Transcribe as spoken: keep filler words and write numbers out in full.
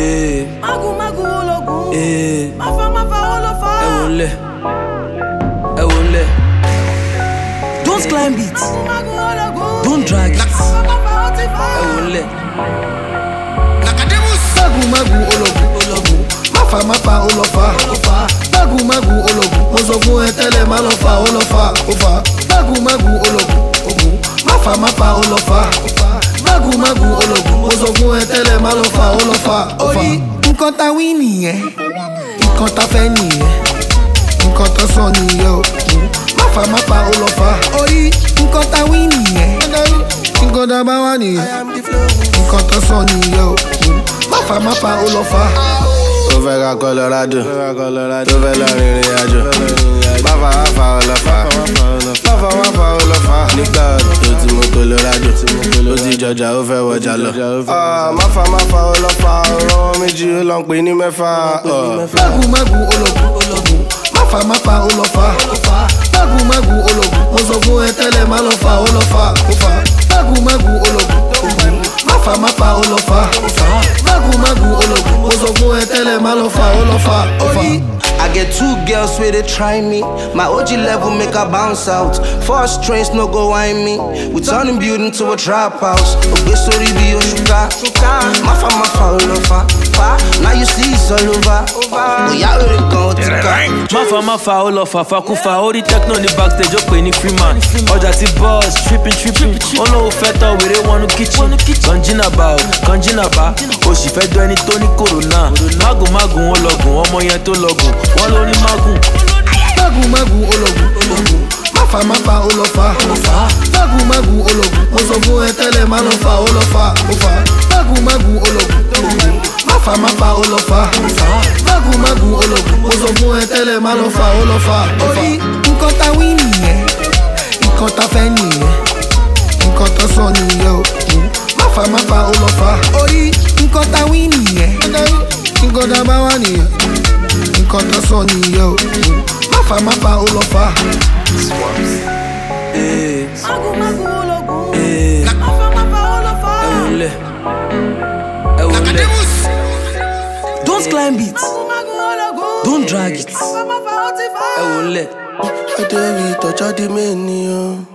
Eh. Magu magu ologun. Eh. Mafa mafa olofa. Ẹ wọlé. Ẹ wọlé. Don't climb it. Magu ologun. Don't drag it. Mafa mafa otifa. Ẹ wọlé. Magu magu ologun. Ologun. Mafa mafa olofa. Olofa. Magu magu ologun. Mo sọ fún ẹ tẹ́lẹ̀ má lọ fa olofa. Ofa. Magu magu ologun. Ogun. Mafa mafa olofa. Ofa. Magu magu ologun. Mo sọ fún ẹ tẹ́lẹ̀ má lọ fa olofa. Ofa. Nǹkan ta wí nìyẹn. Nǹkan ta fẹ́ nìyẹn. Nǹkan ta sọ nìyẹn o. Mafa mafa olofa. Orí nǹkan ta wí nìyẹn. Nǹkan ta bá wà nìyẹn. Nǹkan ta sọ nìyẹn o. Mafa mafa olofa. Ó fẹ́ ká Colorado, tó fẹ́ lọ rìnrìn àjò. Máfa máfa ọlọ́fà, máfa máfa ọlọ́fà. Nígbà tó ti mú Colorado, ó ti jọjà ó fẹ́ wọjà lọ. Máfa máfa ọlọ́fà, ọ̀rọ̀ méjì ó lọ ń pè ní mẹ́fà. Magu magu ologun. Mafa mafa olofa. Magu magu ologun. Mo sọ fún ẹ tẹ́lẹ̀ má lọ fa olofa. Magu magu ologun. Mafa mafa olofa. Magu magu ologun. Mo sọ fún ẹ tẹ́lẹ̀ má lọ fa olofa. I get two girls where they try me. My O G level make her bounce out. Four strains no go whine me. We turning building to a trap house. Obe sorry be your sugar. Mafa mafa olofa. Now you see it's all over. Oh yeah, we go to Mafa mafa olofa fakufa. Ori techno ni backstage ó pè ní Freeman. Ọjà ti boss tripping tripping. Olówó fẹ́ tọ́ wèrè wọnú kitchen. Kanjina ba o, kanjina ba. Òṣì fẹ́ dọ́ ẹni tó ní corona. Magun magun ó lọ́gùn, ọmọ yẹn tó lọ́gùn. Wọ́n ló ní magun. Magu magu ologun. Mafa mafa olofa. Magu magu ologun. Mo sọ fún ẹ tẹ́lẹ̀ má lọ fa olofa. Magu magu ologun. Mafa mafa olofa. Magu magu ologun. Mo sọ fún ẹ tẹ́lẹ̀ má lọ fa olofa. Orí nǹkan ta wí nìyẹn. Nǹkan ta fẹ́ nìyẹn. Nǹkan ta sọ nìyẹn o. Mafa mafa olofa. Orí nǹkan ta wí nìyẹn. Nǹkan ta bá wà nìyẹn. Nǹkan ta sọ nìyẹn o. Mafa mafa olofa. Eh. Magu magu ologun. Eh. Mafa mafa olofa. Ẹ wọlé. Ẹ wọlé. Don't climb it. Magu ologun. Don't drag it. Mafa mafa otifa. Ẹ wọlé. Adéwì tọ́jà di mí ni o.